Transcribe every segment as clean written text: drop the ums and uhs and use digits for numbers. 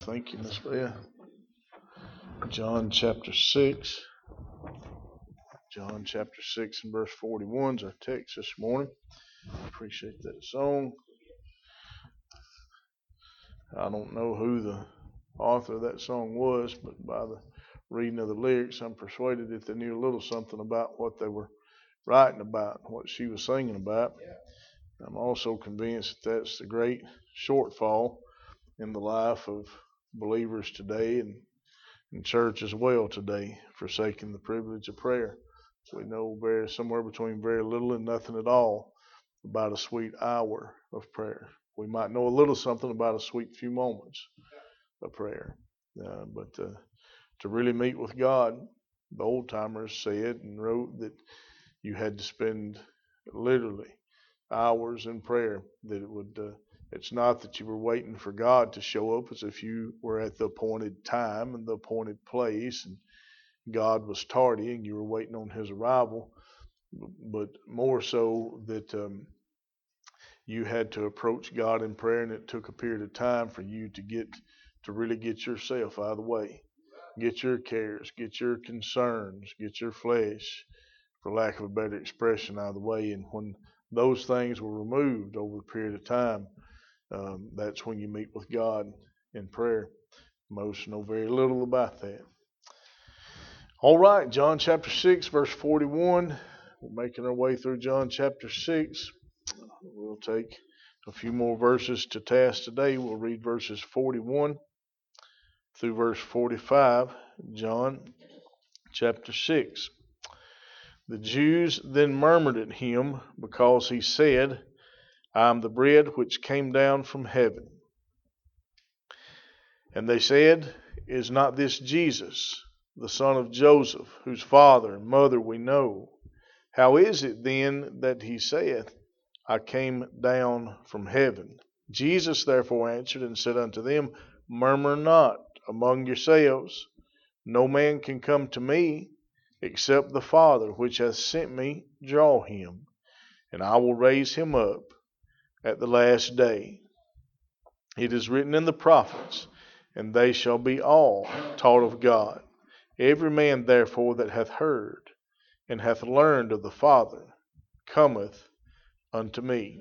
Thank you, Miss Leah. John chapter 6. John chapter 6 and verse 41 is our text this morning. Appreciate that song. I don't know who the author of that song was, but by the reading of the lyrics, I'm persuaded that they knew a little something about what they were writing about, what she was singing about. I'm also convinced that that's the great shortfall in the life of believers today and in church as well today, forsaking the privilege of prayer. We know somewhere between very little and nothing at all about a sweet hour of prayer. We might know a little something about a sweet few moments of prayer. But to really meet with God, the old timers said and wrote that you had to spend literally hours in prayer. That it would. It's not that you were waiting for God to show up as if you were at the appointed time and the appointed place and God was tardy and you were waiting on His arrival, but more so that you had to approach God in prayer, and it took a period of time for you to really get yourself out of the way, get your cares, get your concerns, get your flesh, for lack of a better expression, out of the way. And when those things were removed over a period of time, that's when you meet with God in prayer. Most know very little about that. All right, John chapter 6, verse 41. We're making our way through John chapter 6. We'll take a few more verses to task today. We'll read verses 41 through verse 45, John chapter 6. The Jews then murmured at him because he said, I am the bread which came down from heaven. And they said, Is not this Jesus, the son of Joseph, whose father and mother we know? How is it then that he saith, I came down from heaven? Jesus therefore answered and said unto them, Murmur not among yourselves. No man can come to me, except the Father which hath sent me draw him, and I will raise him up at the last day. It is written in the prophets, and they shall be all taught of God. Every man therefore that hath heard and hath learned of the Father cometh unto me.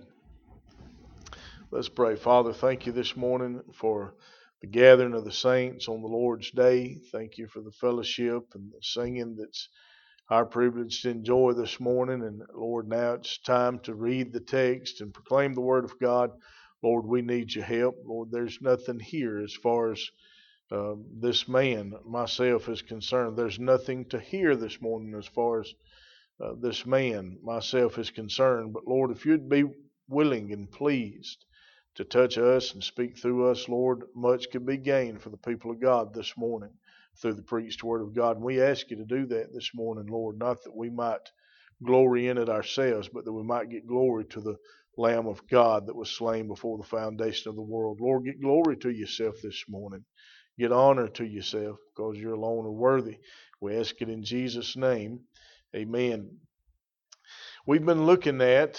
Let's pray. Father, thank you this morning for the gathering of the saints on the Lord's day. Thank you for the fellowship and the singing that's our privilege to enjoy this morning. And Lord, now it's time to read the text and proclaim the word of God. Lord, we need your help. Lord, there's nothing here as far as this man, myself, is concerned. There's nothing to hear this morning as far as this man, myself, is concerned. But Lord, if you'd be willing and pleased to touch us and speak through us, Lord, much could be gained for the people of God this morning through the preached word of God. And we ask you to do that this morning, Lord, not that we might glory in it ourselves, but that we might get glory to the Lamb of God that was slain before the foundation of the world. Lord, get glory to yourself this morning. Get honor to yourself, because you alone are worthy. We ask it in Jesus' name. Amen. We've been looking at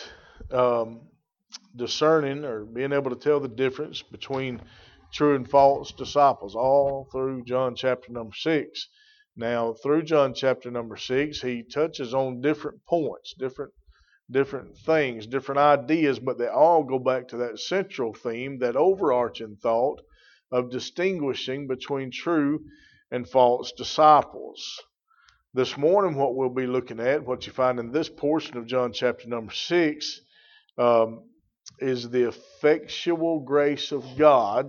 discerning or being able to tell the difference between true and false disciples all through John chapter number 6. Now, through John chapter number 6, he touches on different points, different things, different ideas, but they all go back to that central theme, that overarching thought of distinguishing between true and false disciples. This morning, what we'll be looking at, what you find in this portion of John chapter number 6, is the effectual grace of God,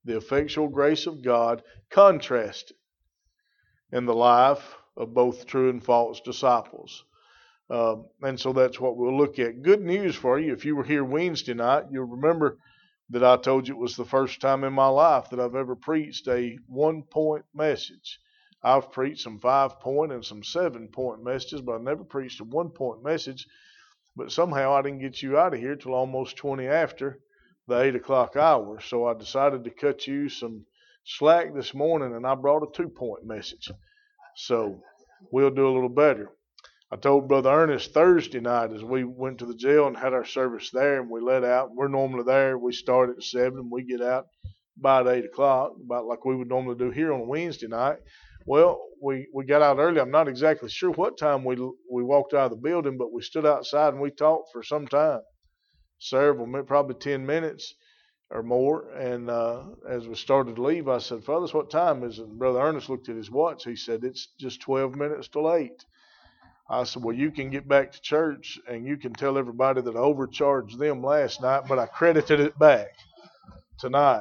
contrasted in the life of both true and false disciples. And so that's what we'll look at. Good news for you. If you were here Wednesday night, you'll remember that I told you it was the first time in my life that I've ever preached a 1-point message. I've preached some 5-point and some 7-point messages, but I've never preached a 1-point message. But somehow I didn't get you out of here till almost 20 after the 8 o'clock hour. So I decided to cut you some slack this morning, and I brought a 2-point message. So we'll do a little better. I told Brother Ernest Thursday night as we went to the jail and had our service there, and we let out. We're normally there. We start at 7 and we get out about 8 o'clock, about like we would normally do here on a Wednesday night. Well, we got out early. I'm not exactly sure what time we walked out of the building, but we stood outside and we talked for some time, several minutes, probably 10 minutes or more. And as we started to leave, I said, "Fellas, what time is it?" And Brother Ernest looked at his watch. He said, "It's just 12 minutes till 8." I said, "Well, you can get back to church and you can tell everybody that I overcharged them last night, but I credited it back tonight."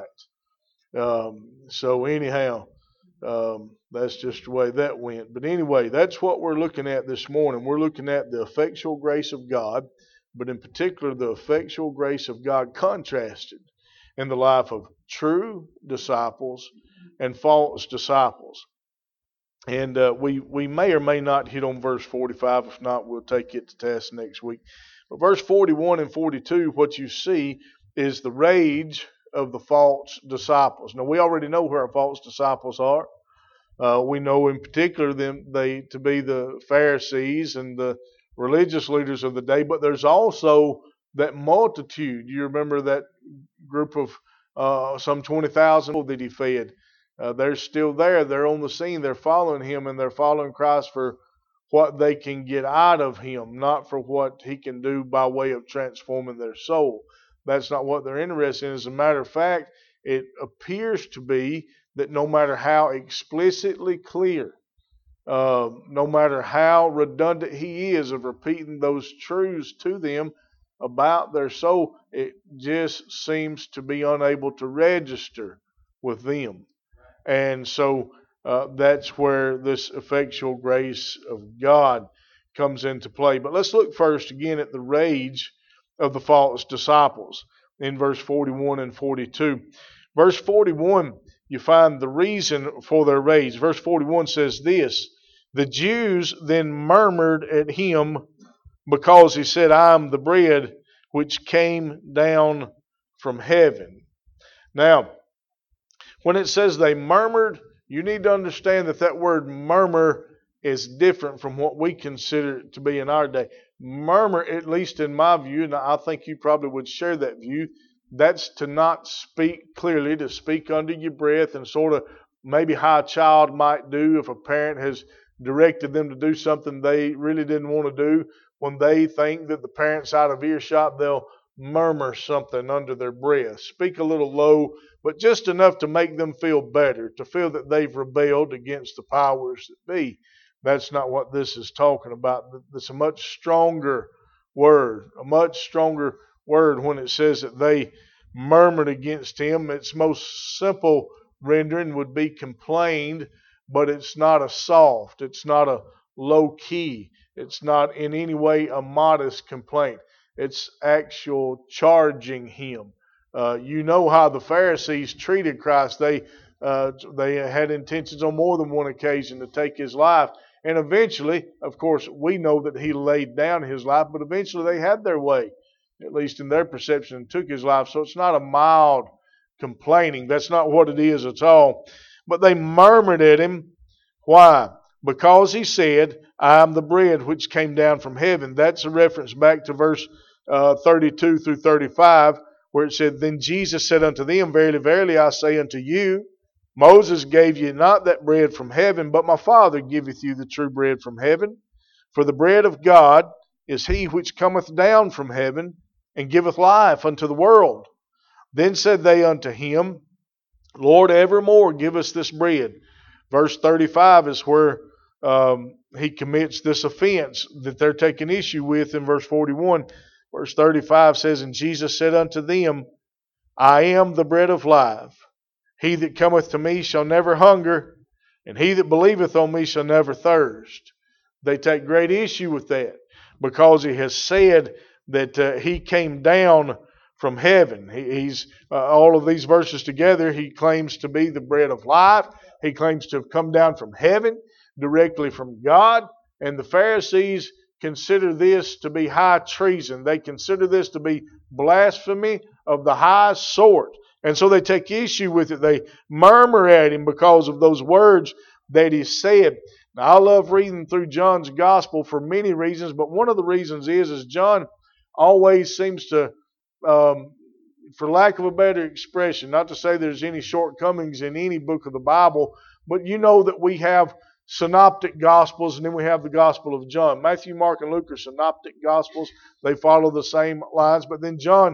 So anyhow, that's just the way that went. But anyway, that's what we're looking at this morning. We're looking at the effectual grace of God, but in particular, the effectual grace of God contrasted in the life of true disciples and false disciples. And we may or may not hit on verse 45. If not, we'll take it to task next week. But verse 41 and 42, what you see is the rage of the false disciples. Now, we already know who our false disciples are. We know in particular they to be the Pharisees and the religious leaders of the day, but there's also that multitude. You remember that group of some 20,000 people that he fed. They're still there. They're on the scene. They're following him, and they're following Christ for what they can get out of him, not for what he can do by way of transforming their soul. That's not what they're interested in. As a matter of fact, it appears to be that no matter how explicitly clear, no matter how redundant he is of repeating those truths to them about their soul, it just seems to be unable to register with them. And so that's where this effectual grace of God comes into play. But let's look first again at the rage of the false disciples in verse 41 and 42. Verse 41, you find the reason for their rage. Verse 41 says this: "The Jews then murmured at him because he said, 'I am the bread which came down from heaven.'" Now, when it says they murmured, you need to understand that word murmur is different from what we consider it to be in our day. Murmur, at least in my view, and I think you probably would share that view, that's to not speak clearly, to speak under your breath, and sort of maybe how a child might do if a parent has directed them to do something they really didn't want to do. When they think that the parent's out of earshot, they'll murmur something under their breath. Speak a little low, but just enough to make them feel better, to feel that they've rebelled against the powers that be. That's not what this is talking about. It's a much stronger word, when it says that they murmured against him. Its most simple rendering would be complained, but it's not a soft, it's not a low key, it's not in any way a modest complaint. It's actual charging him. You know how the Pharisees treated Christ. They had intentions on more than one occasion to take his life. And eventually, of course, we know that he laid down his life, but eventually they had their way, at least in their perception, and took his life. So it's not a mild complaining. That's not what it is at all. But they murmured at him. Why? Because he said, "I am the bread which came down from heaven." That's a reference back to verse 32 through 35, where it said, "Then Jesus said unto them, Verily, verily, I say unto you, Moses gave you not that bread from heaven, but my Father giveth you the true bread from heaven. For the bread of God is he which cometh down from heaven, and giveth life unto the world. Then said they unto him, Lord, evermore give us this bread." Verse 35 is where he commits this offense that they're taking issue with in verse 41. Verse 35 says, "And Jesus said unto them, I am the bread of life. He that cometh to me shall never hunger, and he that believeth on me shall never thirst." They take great issue with that because he has said that he came down from heaven. He's all of these verses together, he claims to be the bread of life. He claims to have come down from heaven, directly from God. And the Pharisees consider this to be high treason. They consider this to be blasphemy of the highest sort. And so they take issue with it. They murmur at him because of those words that he said. Now, I love reading through John's gospel for many reasons, but one of the reasons is John always seems to for lack of a better expression, not to say there's any shortcomings in any book of the Bible, but you know that we have synoptic gospels, and then we have the Gospel of John. Matthew, Mark, and Luke are synoptic gospels. They follow the same lines, but then John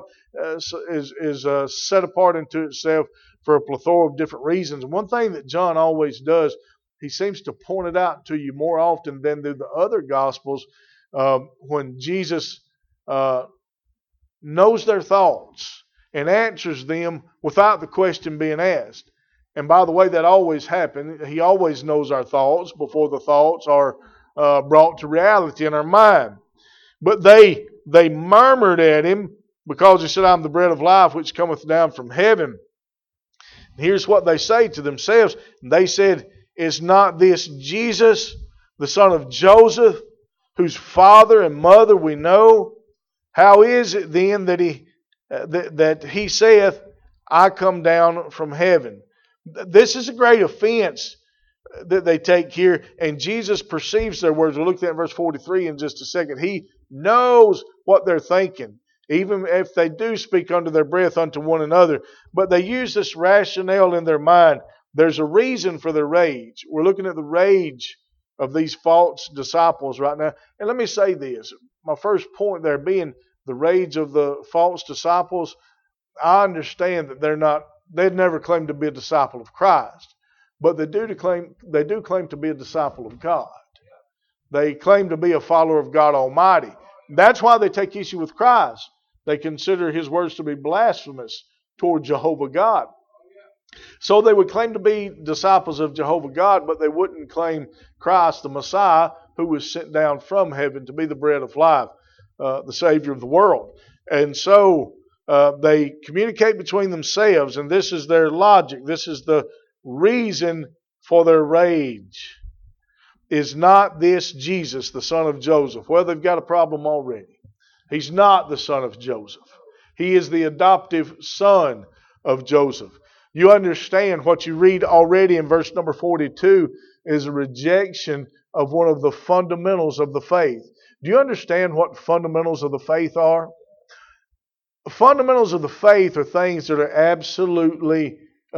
is set apart into itself for a plethora of different reasons. And one thing that John always does, he seems to point it out to you more often than do the other gospels, when Jesus knows their thoughts and answers them without the question being asked. And by the way, that always happens. He always knows our thoughts before the thoughts are brought to reality in our mind. But they murmured at him because he said, I'm the bread of life which cometh down from heaven. And here's what they say to themselves. They said, is not this Jesus, the son of Joseph, whose father and mother we know? How is it then that he saith, I come down from heaven? This is a great offense that they take here, and Jesus perceives their words. We'll look at that in verse 43 in just a second. He knows what they're thinking, even if they do speak under their breath unto one another. But they use this rationale in their mind. There's a reason for their rage. We're looking at the rage of these false disciples right now. And let me say this. My first point there being the rage of the false disciples. I understand that they'd never claimed to be a disciple of Christ, but they do claim to be a disciple of God. They claim to be a follower of God Almighty. That's why they take issue with Christ. They consider His words to be blasphemous toward Jehovah God. So they would claim to be disciples of Jehovah God, but they wouldn't claim Christ, the Messiah, who was sent down from heaven to be the bread of life, the Savior of the world. And so they communicate between themselves, and this is their logic. This is the reason for their rage. Is not this Jesus, the son of Joseph? Well, they've got a problem already. He's not the son of Joseph. He is the adoptive son of Joseph. You understand what you read already in verse number 42 is a rejection of one of the fundamentals of the faith. Do you understand what fundamentals of the faith are? Fundamentals of the faith are things that are absolutely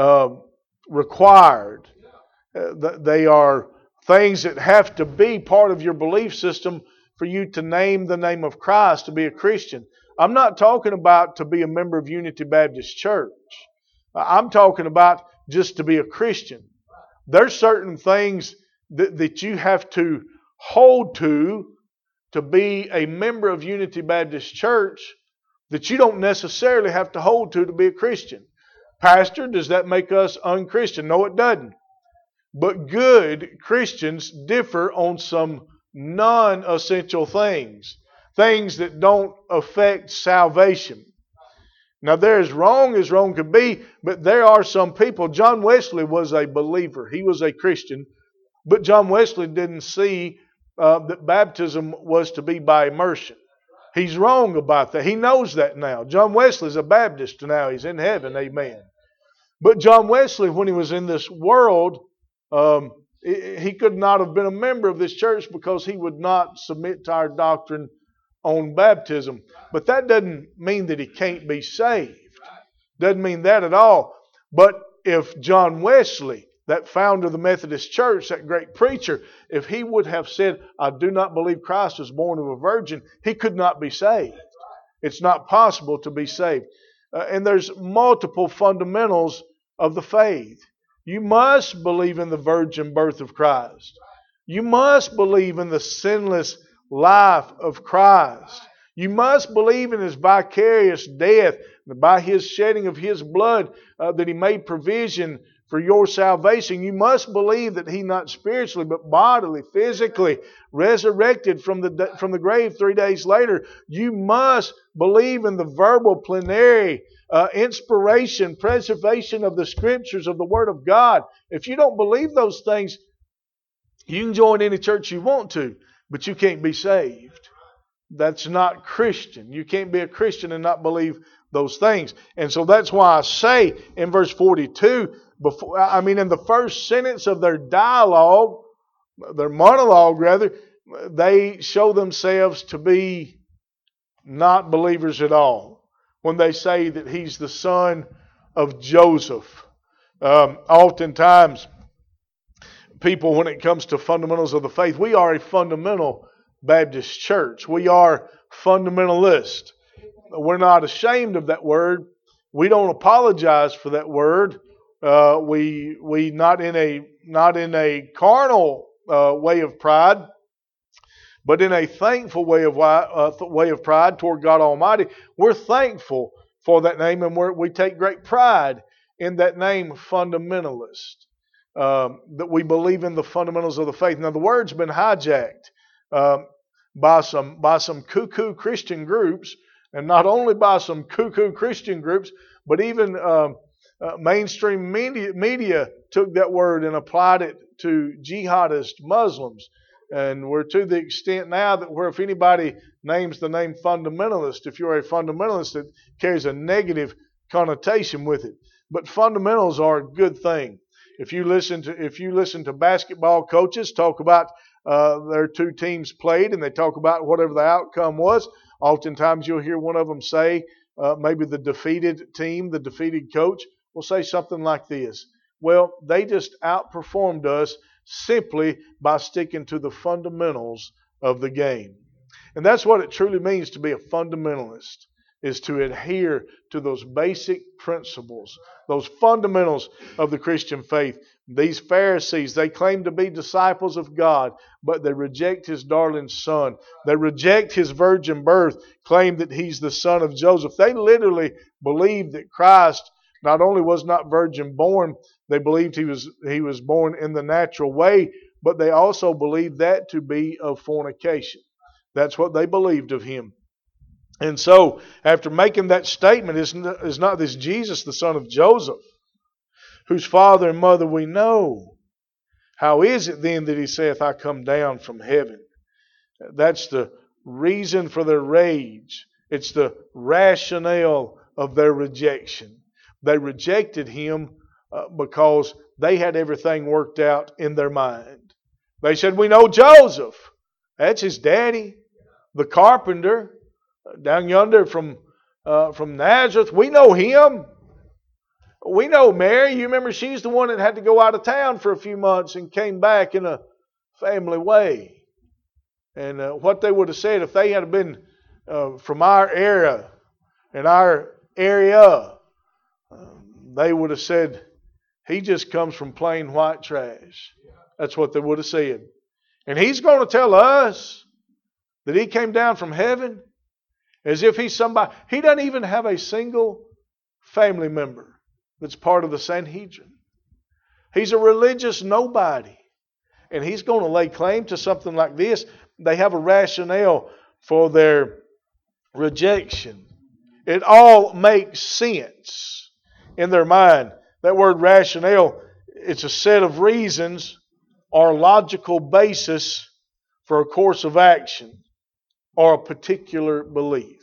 required. They are things that have to be part of your belief system for you to name the name of Christ to be a Christian. I'm not talking about to be a member of Unity Baptist Church. I'm talking about just to be a Christian. There's certain things that you have to hold to be a member of Unity Baptist Church that you don't necessarily have to hold to be a Christian. Pastor, does that make us unchristian? No, it doesn't. But good Christians differ on some non-essential things. Things that don't affect salvation. Now, they're as wrong could be, but there are some people. John Wesley was a believer. He was a Christian. But John Wesley didn't see that baptism was to be by immersion. He's wrong about that. He knows that now. John Wesley's a Baptist now. He's in heaven. Amen. But John Wesley, when he was in this world, he could not have been a member of this church because he would not submit to our doctrine on baptism. But that doesn't mean that he can't be saved. Doesn't mean that at all. But if John Wesley, that founder of the Methodist Church, that great preacher, if he would have said, I do not believe Christ was born of a virgin, he could not be saved. It's not possible to be saved. And there's multiple fundamentals of the faith. You must believe in the virgin birth of Christ. You must believe in the sinless life of Christ. You must believe in His vicarious death, by His shedding of His blood, that He made provision for your salvation. You must believe that He not spiritually but bodily, physically resurrected from the grave 3 days later. You must believe in the verbal plenary inspiration, preservation of the Scriptures of the Word of God. If you don't believe those things, you can join any church you want to, but you can't be saved. That's not Christian. You can't be a Christian and not believe those things. And so that's why I say in verse 42, in the first sentence of their dialogue, their monologue rather, they show themselves to be not believers at all. when they say that he's the son of Joseph. Oftentimes, people, when it comes to fundamentals of the faith, we are a fundamental Baptist church. We are fundamentalist. We're not ashamed of that word. We don't apologize for that word. We not in a carnal way of pride, but in a thankful way of pride toward God Almighty. We're thankful for that name, and we take great pride in that name, fundamentalist. That we believe in the fundamentals of the faith. Now, the word's been hijacked by some cuckoo Christian groups, and not only by some cuckoo Christian groups, but even mainstream media took that word and applied it to jihadist Muslims. And we're to the extent now that where if anybody names the name fundamentalist, if you're a fundamentalist, it carries a negative connotation with it. But fundamentals are a good thing. If you listen to basketball coaches talk about their two teams played and they talk about whatever the outcome was, oftentimes you'll hear one of them say, maybe the defeated team, the defeated coach, will say something like this: well, they just outperformed us simply by sticking to the fundamentals of the game. And that's what it truly means to be a fundamentalist, is to adhere to those basic principles, those fundamentals of the Christian faith. These Pharisees, they claim to be disciples of God, but they reject His darling Son. They reject His virgin birth, claim that He's the son of Joseph. They literally believe that Christ not only was not virgin born, they believed He was born in the natural way, but they also believed that to be of fornication. That's what they believed of Him. And so, after making that statement, is not this Jesus the son of Joseph, whose father and mother we know? How is it then that He saith, I come down from heaven? That's the reason for their rage. It's the rationale of their rejection. They rejected Him because they had everything worked out in their mind. They said, we know Joseph. That's his daddy, the carpenter, down yonder from Nazareth. We know him. We know Mary. You remember she's the one that had to go out of town for a few months and came back in a family way. And what they would have said if they had been from our era and our area, they would have said, he just comes from plain white trash. That's what they would have said. And He's going to tell us that He came down from heaven as if He's somebody. He doesn't even have a single family member that's part of the Sanhedrin. He's a religious nobody. And He's going to lay claim to something like this. They have a rationale for their rejection. It all makes sense in their mind. That word rationale, it's a set of reasons or logical basis for a course of action or a particular belief.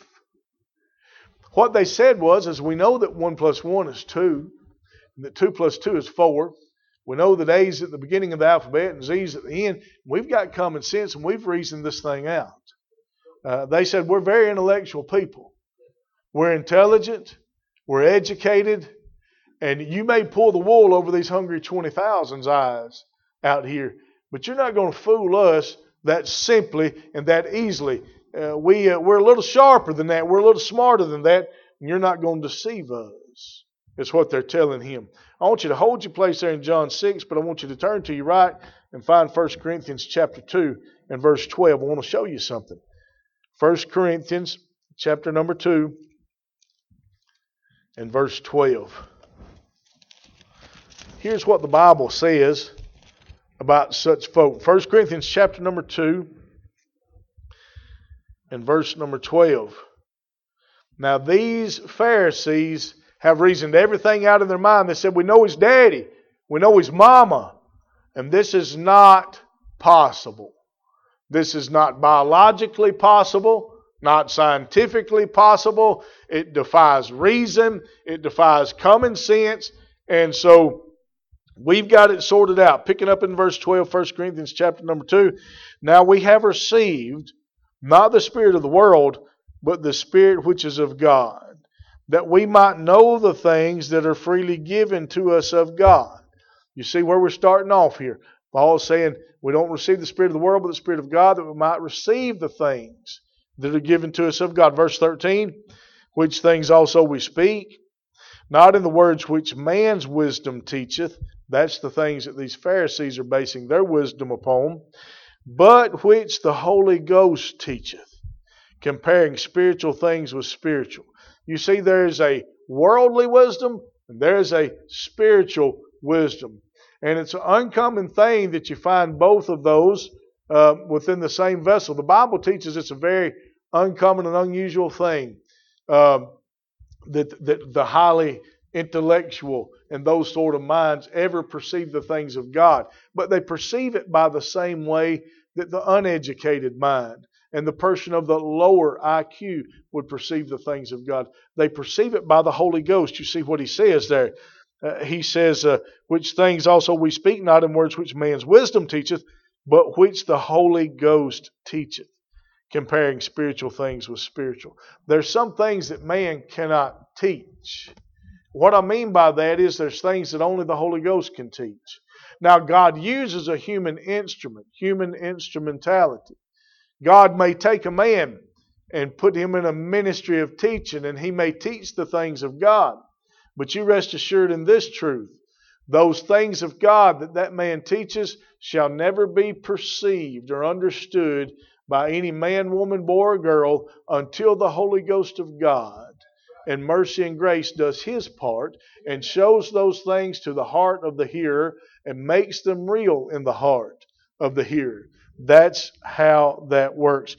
What they said was we know that 1 + 1 is 2, and that 2 + 2 is 4. We know that A is at the beginning of the alphabet and Z is at the end. We've got common sense and we've reasoned this thing out. They said we're very intellectual people. We're intelligent. We're educated. And you may pull the wool over these hungry 20,000's eyes out here, but you're not going to fool us that simply and that easily. We're a little sharper than that. We're a little smarter than that. And you're not going to deceive us. It's what they're telling Him. I want you to hold your place there in John 6, but I want you to turn to your right and find 1 Corinthians chapter 2 and verse 12. I want to show you something. 1 Corinthians chapter number 2 and verse 12. Here's what the Bible says about such folk. 1 Corinthians chapter number 2 and verse number 12. Now these Pharisees have reasoned everything out in their mind. They said, we know his daddy. We know his mama. And this is not possible. This is not biologically possible, not scientifically possible. It defies reason. It defies common sense. And so we've got it sorted out. Picking up in verse 12, 1 Corinthians chapter number 2. Now we have received not the spirit of the world, but the Spirit which is of God, that we might know the things that are freely given to us of God. You see where we're starting off here. Paul is saying we don't receive the Spirit of the world, but the Spirit of God, that we might receive the things that are given to us of God. Verse 13, which things also we speak, not in the words which man's wisdom teacheth. That's the things that these Pharisees are basing their wisdom upon. But which the Holy Ghost teacheth, comparing spiritual things with spiritual. You see, there is a worldly wisdom and there is a spiritual wisdom. And it's an uncommon thing that you find both of those within the same vessel. The Bible teaches it's a very uncommon and unusual thing that the highly intellectual and those sort of minds ever perceive the things of God. But they perceive it by the same way that the uneducated mind and the person of the lower IQ would perceive the things of God. They perceive it by the Holy Ghost. You see what he says there. He says, which things also we speak, not in words which man's wisdom teacheth, but which the Holy Ghost teacheth, comparing spiritual things with spiritual. There's some things that man cannot teach. What I mean by that is there's things that only the Holy Ghost can teach. Now, God uses a human instrument, human instrumentality. God may take a man and put him in a ministry of teaching, and he may teach the things of God. But you rest assured in this truth, those things of God that that man teaches shall never be perceived or understood by any man, woman, boy, or girl until the Holy Ghost of God and mercy and grace does His part and shows those things to the heart of the hearer and makes them real in the heart of the hearer. That's how that works.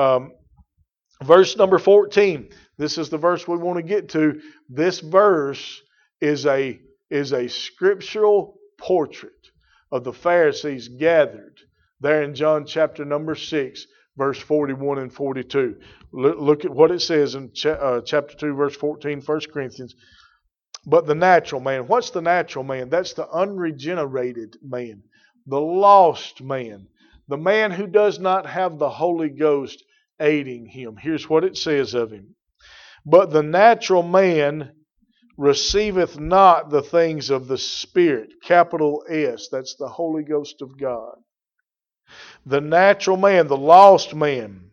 Verse number 14. This is the verse we want to get to. This verse is a scriptural portrait of the Pharisees gathered there in John chapter number 6, verse 41 and 42. Look at what it says in chapter 2, verse 14, 1 Corinthians. But the natural man. What's the natural man? That's the unregenerated man, the lost man, the man who does not have the Holy Ghost aiding him. Here's what it says of him. But the natural man receiveth not the things of the Spirit. Capital S. That's the Holy Ghost of God. The natural man, the lost man,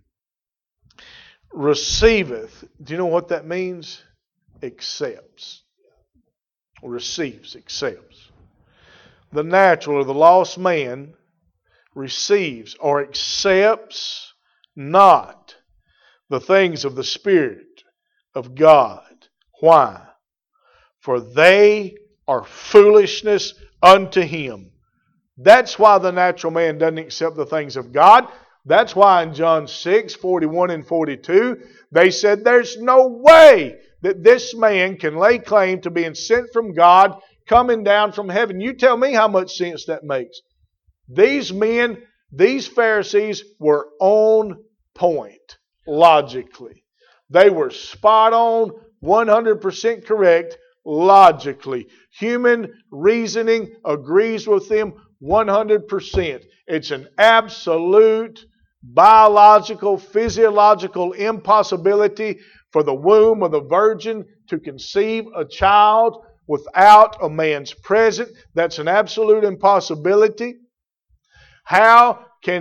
receiveth. Do you know what that means? Accepts. Receives, accepts. The natural or the lost man receives or accepts not the things of the Spirit of God. Why? For they are foolishness unto him. That's why the natural man doesn't accept the things of God. That's why in John 6, 41 and 42, they said there's no way that this man can lay claim to being sent from God, coming down from heaven. You tell me how much sense that makes. These men, these Pharisees were on point logically. They were spot on, 100% correct logically. Human reasoning agrees with them 100%. It's an absolute biological, physiological impossibility for the womb of the virgin to conceive a child without a man's presence. That's an absolute impossibility. How can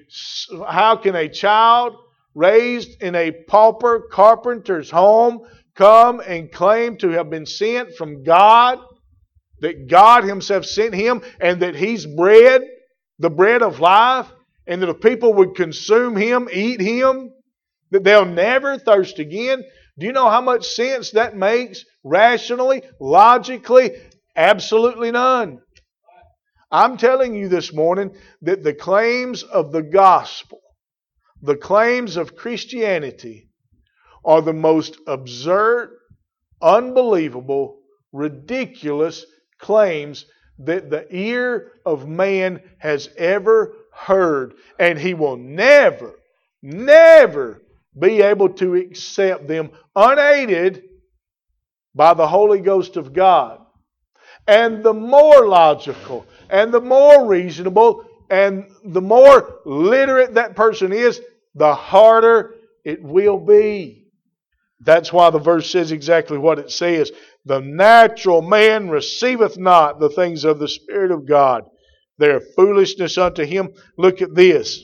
a child raised in a pauper carpenter's home come and claim to have been sent from God, that God Himself sent him, and that He's bread, the bread of life, and that if people would consume Him, eat Him, that they'll never thirst again? Do you know how much sense that makes rationally, logically? Absolutely none. I'm telling you this morning that the claims of the gospel, the claims of Christianity, are the most absurd, unbelievable, ridiculous claims that the ear of man has ever heard. And he will never, never be able to accept them unaided by the Holy Ghost of God. And the more logical and the more reasonable and the more literate that person is, the harder it will be. That's why the verse says exactly what it says. The natural man receiveth not the things of the Spirit of God. They are foolishness unto him. Look at this.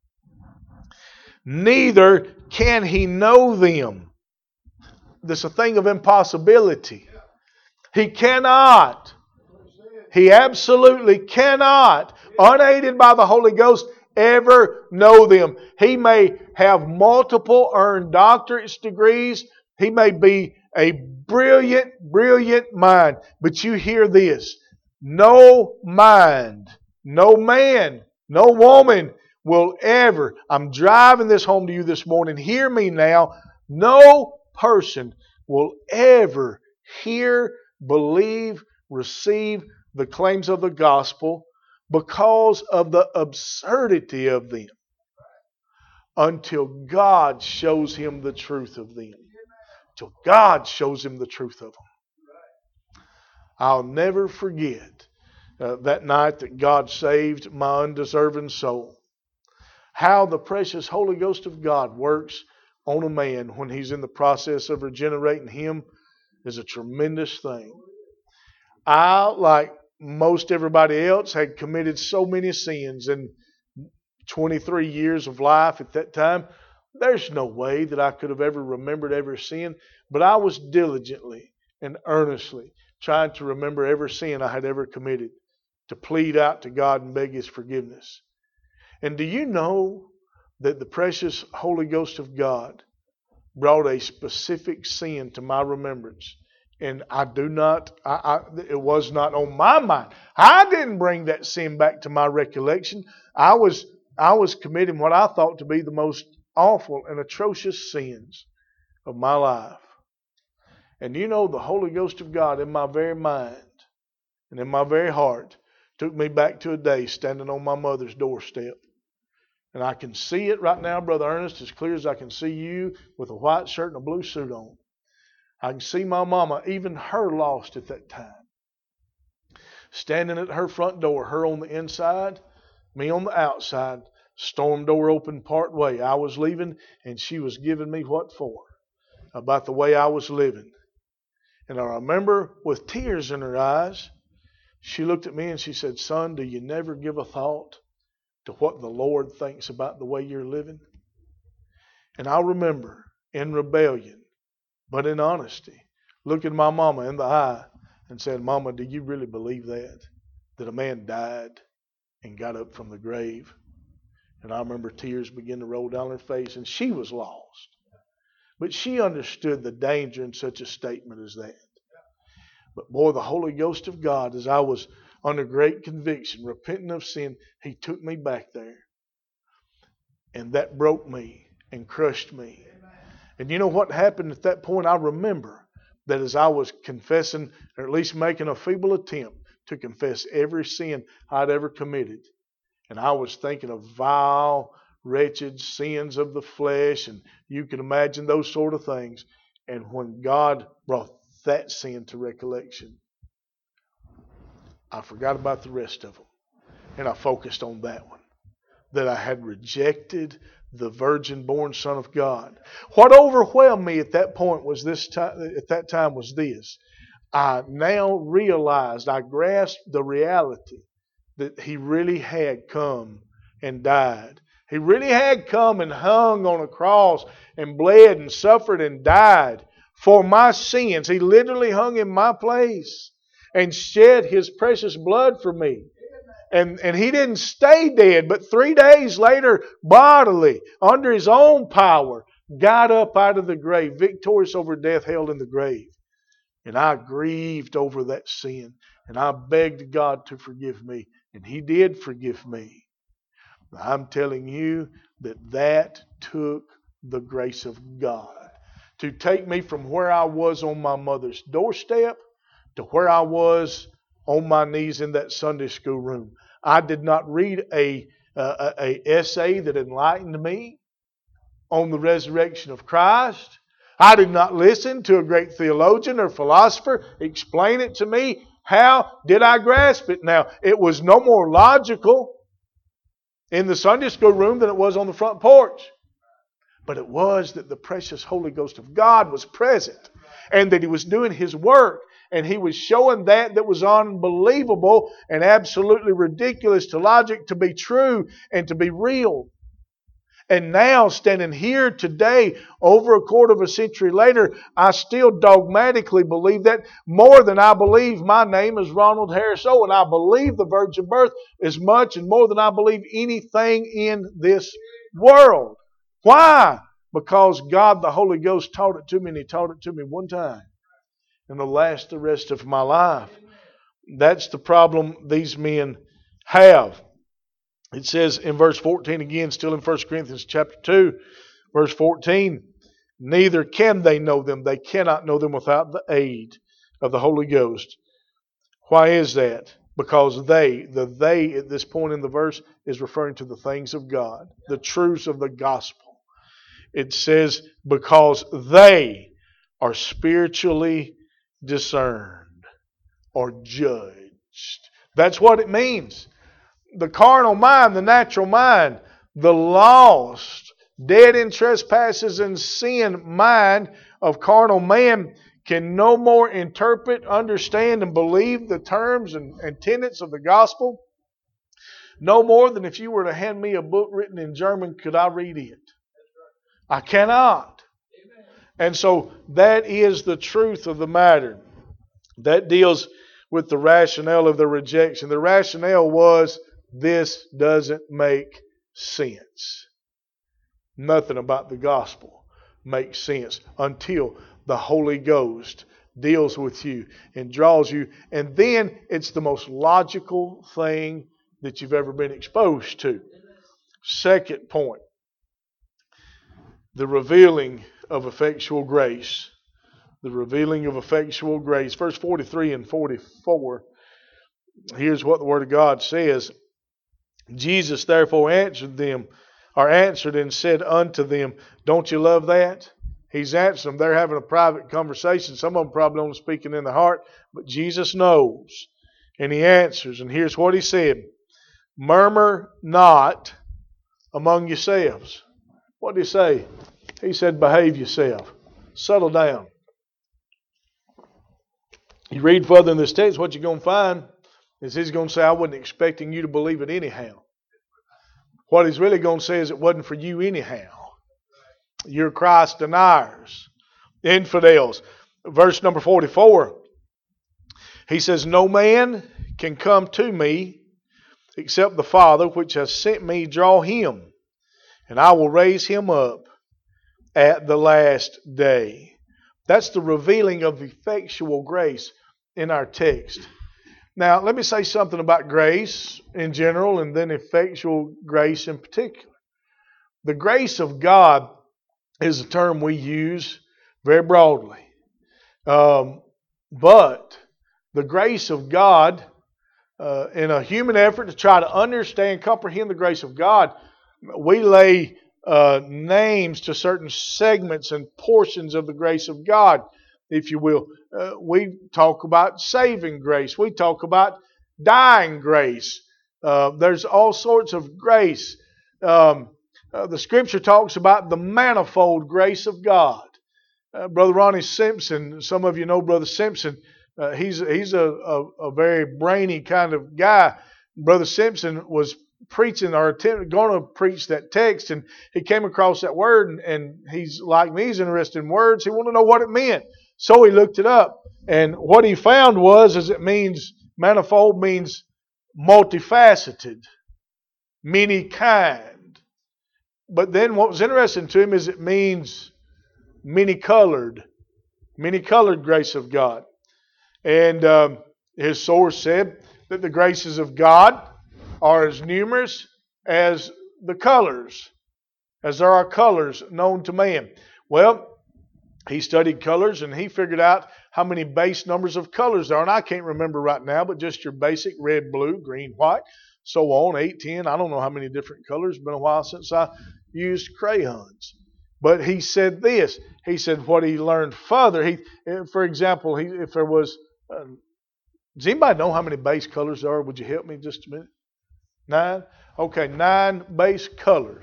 Neither can he know them. This is a thing of impossibility. He cannot. He absolutely cannot, unaided by the Holy Ghost, ever know them. He may have multiple earned doctorate degrees. He may be a brilliant, brilliant mind. But you hear this. No mind, no man, no woman will ever, I'm driving this home to you this morning, hear me now, no person will ever hear, believe, receive the claims of the gospel because of the absurdity of them until God shows him the truth of them. Till God shows him the truth of them. I'll never forget that night that God saved my undeserving soul. How the precious Holy Ghost of God works on a man when he's in the process of regenerating him is a tremendous thing. I, like most everybody else, had committed so many sins in 23 years of life at that time. There's no way that I could have ever remembered every sin, but I was diligently and earnestly trying to remember every sin I had ever committed, to plead out to God and beg His forgiveness. And do you know that the precious Holy Ghost of God brought a specific sin to my remembrance? And it was not on my mind. I didn't bring that sin back to my recollection. I was committing what I thought to be the most awful and atrocious sins of my life. And you know, the Holy Ghost of God in my very mind and in my very heart took me back to a day standing on my mother's doorstep. And I can see it right now, Brother Ernest, as clear as I can see you with a white shirt and a blue suit on. I can see my mama, even her lost at that time. Standing at her front door, her on the inside, me on the outside, storm door open part way. I was leaving and she was giving me what for? About the way I was living. And I remember with tears in her eyes, she looked at me and she said, "Son, do you never give a thought to what the Lord thinks about the way you're living?" And I remember in rebellion, but in honesty, looking my mama in the eye and said, "Mama, do you really believe that? That a man died and got up from the grave?" And I remember tears begin to roll down her face, and she was lost. But she understood the danger in such a statement as that. But boy, the Holy Ghost of God, as I was under great conviction, repenting of sin, He took me back there. And that broke me and crushed me. And you know what happened at that point? I remember that as I was confessing, or at least making a feeble attempt to confess every sin I'd ever committed, and I was thinking of vile, wretched sins of the flesh, and you can imagine those sort of things. And when God brought that sin to recollection, I forgot about the rest of them. And I focused on that one. That I had rejected the virgin-born Son of God. What overwhelmed me at that point was this. I now realized, I grasped the reality that He really had come and died. He really had come and hung on a cross and bled and suffered and died for my sins. He literally hung in my place and shed His precious blood for me. And He didn't stay dead, but 3 days later, bodily, under His own power, got up out of the grave, victorious over death, held in the grave. And I grieved over that sin, and I begged God to forgive me, and He did forgive me. I'm telling you that took the grace of God to take me from where I was on my mother's doorstep to where I was on my knees in that Sunday school room. I did not read a essay that enlightened me on the resurrection of Christ. I did not listen to a great theologian or philosopher explain it to me. How did I grasp it now? It was no more logical in the Sunday school room than it was on the front porch. But it was that the precious Holy Ghost of God was present and that He was doing His work. And He was showing that was unbelievable and absolutely ridiculous to logic to be true and to be real. And now, standing here today, over a quarter of a century later, I still dogmatically believe that more than I believe my name is Ronald Harris Owen. I believe the virgin birth as much and more than I believe anything in this world. Why? Because God the Holy Ghost taught it to me, and He taught it to me one time. And it'll last the rest of my life. That's the problem these men have. It says in verse 14 again, still in 1 Corinthians chapter 2, verse 14, neither can they know them. They cannot know them without the aid of the Holy Ghost. Why is that? Because the they at this point in the verse is referring to the things of God, the truths of the gospel. It says because they are spiritually discerned or judged. That's what it means. The carnal mind, the natural mind, the lost, dead in trespasses and sin mind of carnal man can no more interpret, understand, and believe the terms and tenets of the gospel. No more than if you were to hand me a book written in German, could I read it? I cannot. And so that is the truth of the matter. That deals with the rationale of the rejection. The rationale was, this doesn't make sense. Nothing about the gospel makes sense until the Holy Ghost deals with you and draws you. And then it's the most logical thing that you've ever been exposed to. Second point, the revealing of effectual grace. The revealing of effectual grace. Verse 43 and 44. Here's what the Word of God says. Jesus therefore answered and said unto them, don't you love that? He's answered them. They're having a private conversation. Some of them probably only speaking in the heart, but Jesus knows. And He answers, and here's what He said. Murmur not among yourselves. What did He say? He said, behave yourself. Settle down. You read further in this text, what you're going to find is He's going to say, I wasn't expecting you to believe it anyhow. What He's really going to say is it wasn't for you anyhow. You're Christ deniers, infidels. Verse number 44, He says, no man can come to me except the Father which has sent me draw him, and I will raise him up at the last day. That's the revealing of effectual grace in our text. Now, let me say something about grace in general and then effectual grace in particular. The grace of God is a term we use very broadly. But the grace of God, in a human effort to try to understand, comprehend the grace of God, we lay names to certain segments and portions of the grace of God, if you will. We talk about saving grace. We talk about dying grace. There's all sorts of grace. The Scripture talks about the manifold grace of God. Brother Ronnie Simpson, some of you know Brother Simpson. He's a very brainy kind of guy. Brother Simpson was preaching or going to preach that text, and he came across that word, and he's like me, he's interested in words. He wanted to know what it meant. So he looked it up, and what he found was it means, manifold means multifaceted, many kind. But then what was interesting to him is it means many colored grace of God. And his source said that the graces of God are as numerous as the colors, as there are colors known to man. Well, he studied colors and he figured out how many base numbers of colors there are. And I can't remember right now, but just your basic red, blue, green, white, so on, 8, 10. I don't know how many different colors. It's been a while since I used crayons. But he said this. He said what he learned further. For example, if there was... does anybody know how many base colors there are? Would you help me just a minute? 9? Okay, 9 base colors.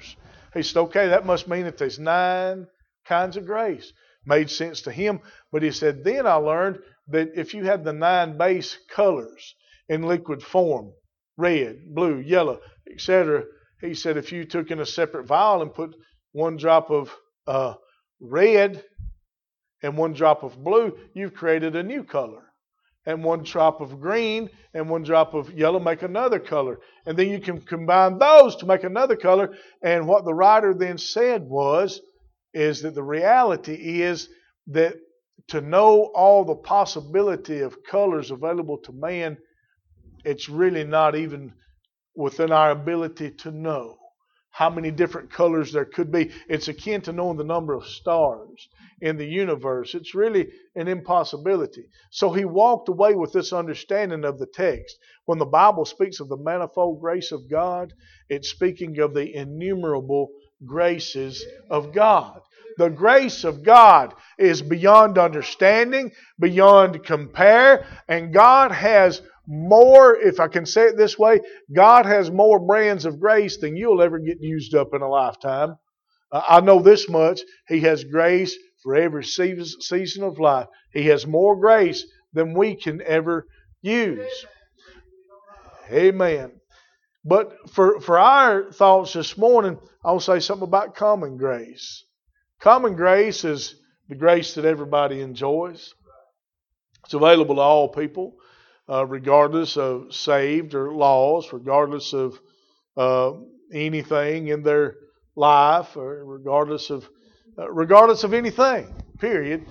He said, okay, that must mean that there's 9 kinds of grace. Made sense to him. But he said, then I learned that if you had the 9 base colors in liquid form, red, blue, yellow, etc., he said if you took in a separate vial and put 1 drop of red and 1 drop of blue, you've created a new color. And 1 drop of green and 1 drop of yellow make another color. And then you can combine those to make another color. And what the writer then said is that the reality is that to know all the possibility of colors available to man, it's really not even within our ability to know how many different colors there could be. It's akin to knowing the number of stars in the universe. It's really an impossibility. So he walked away with this understanding of the text. When the Bible speaks of the manifold grace of God, it's speaking of the innumerable graces of God. The grace of God is beyond understanding, beyond compare, and God has more, if I can say it this way, God has more brands of grace than you'll ever get used up in a lifetime. I know this much. He has grace for every season of life. He has more grace than we can ever use. Amen. But for our thoughts this morning, I'll say something about common grace. Common grace is the grace that everybody enjoys. It's available to all people, regardless of saved or lost, regardless of anything in their life, or regardless of anything, period.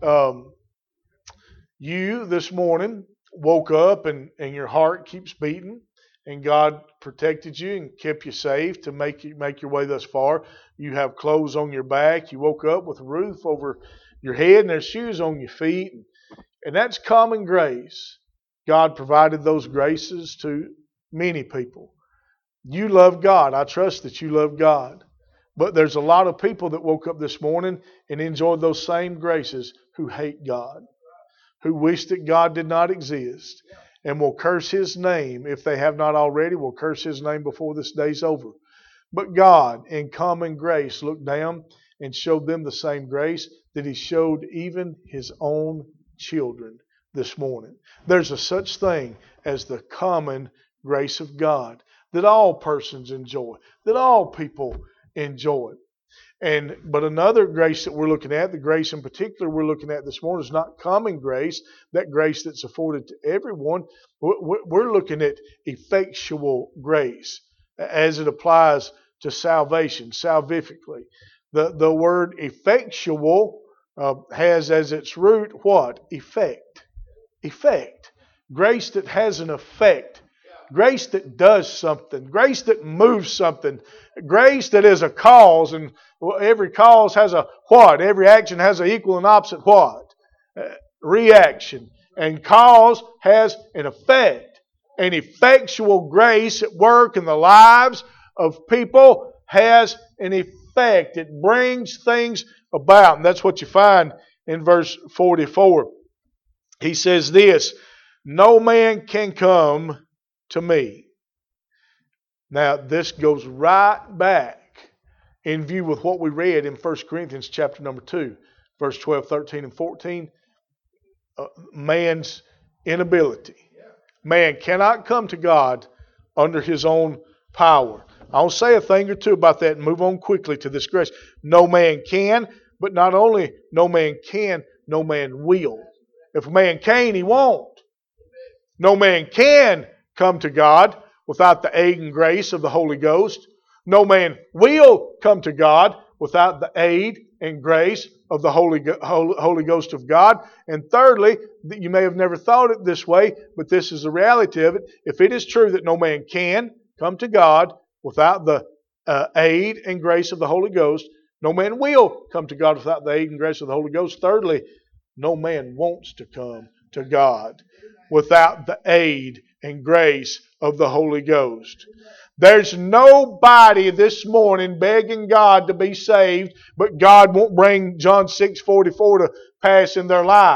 You this morning woke up and your heart keeps beating, and God protected you and kept you safe to make your way thus far. You have clothes on your back. You woke up with a roof over your head and there's shoes on your feet. And that's common grace. God provided those graces to many people. You love God. I trust that you love God. But there's a lot of people that woke up this morning and enjoyed those same graces who hate God, who wish that God did not exist, and will curse His name. If they have not already, will curse His name before this day's over. But God, in common grace, looked down and showed them the same grace that He showed even His own children this morning. There's a such thing as the common grace of God that all persons enjoy, that all people enjoy. But another grace that we're looking at, the grace in particular we're looking at this morning, is not common grace, that grace that's afforded to everyone. We're looking at effectual grace as it applies to salvation, salvifically. The word effectual has as its root what? Effect. Effect. Grace that has an effect. Grace that does something. Grace that moves something. Grace that is a cause, and every cause has a what? Every action has an equal and opposite what? Reaction. And cause has an effect. An effectual grace at work in the lives of people has an effect. It brings things about. And that's what you find in verse 44. He says this, no man can come to me. Now this goes right back in view with what we read in 1 Corinthians chapter number 2, verse 12, 13, and 14. Man's inability. Man cannot come to God under his own power. I'll say a thing or two about that and move on quickly to this grace. No man can, but not only no man can, no man will. If a man can, he won't. No man can come to God without the aid and grace of the Holy Ghost. No man will come to God without the aid and grace of the Holy Ghost of God. And thirdly, you may have never thought it this way, but this is the reality of it. If it is true that no man can come to God without the aid and grace of the Holy Ghost, no man will come to God without the aid and grace of the Holy Ghost. Thirdly, no man wants to come to God without the aid and grace of the Holy Ghost. There's nobody this morning begging God to be saved, but God won't bring John 6:44 to pass in their life.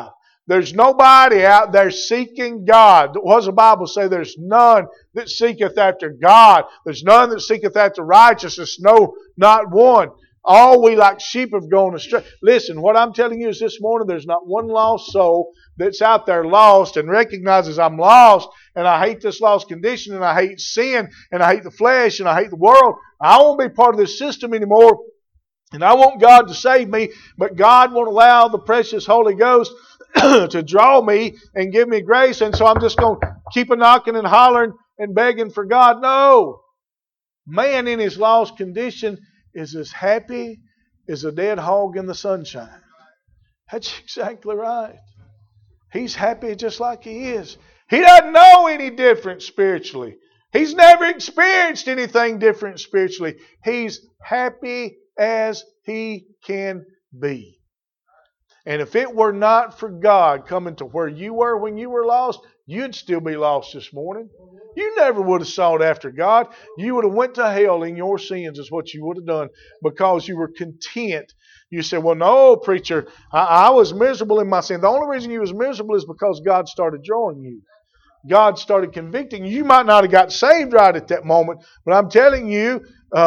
There's nobody out there seeking God. What does the Bible say? There's none that seeketh after God. There's none that seeketh after righteousness. No, not one. All we like sheep have gone astray. Listen, what I'm telling you is this morning, there's not one lost soul that's out there lost and recognizes I'm lost and I hate this lost condition and I hate sin and I hate the flesh and I hate the world. I won't be part of this system anymore and I want God to save me, but God won't allow the precious Holy Ghost to draw me and give me grace, and so I'm just going to keep a knocking and hollering and begging for God. No. Man in his lost condition is as happy as a dead hog in the sunshine. That's exactly right. He's happy just like he is. He doesn't know any different spiritually. He's never experienced anything different spiritually. He's happy as he can be. And if it were not for God coming to where you were when you were lost, you'd still be lost this morning. You never would have sought after God. You would have went to hell in your sins is what you would have done because you were content. You said, well, no, preacher, I was miserable in my sin. The only reason you was miserable is because God started drawing you. God started convicting you. You might not have got saved right at that moment, but I'm telling you,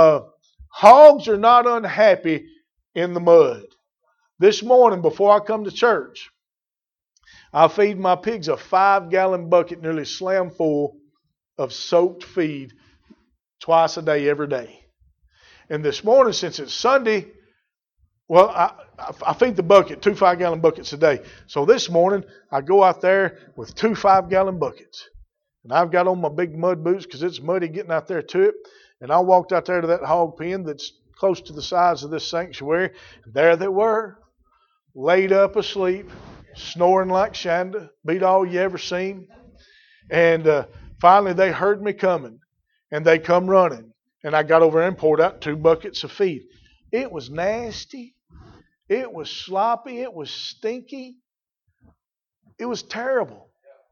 hogs are not unhappy in the mud. This morning, before I come to church, I feed my pigs a 5-gallon bucket, nearly slam full of soaked feed twice a day, every day. And this morning, since it's Sunday, well, I feed the bucket, 2 5-gallon buckets a day. So this morning, I go out there with 2 5-gallon buckets. And I've got on my big mud boots because it's muddy getting out there to it. And I walked out there to that hog pen that's close to the size of this sanctuary. And there they were, laid up asleep, snoring like Shanda, beat all you ever seen. And finally they heard me coming, and they come running. And I got over there and poured out 2 buckets of feed. It was nasty. It was sloppy. It was stinky. It was terrible.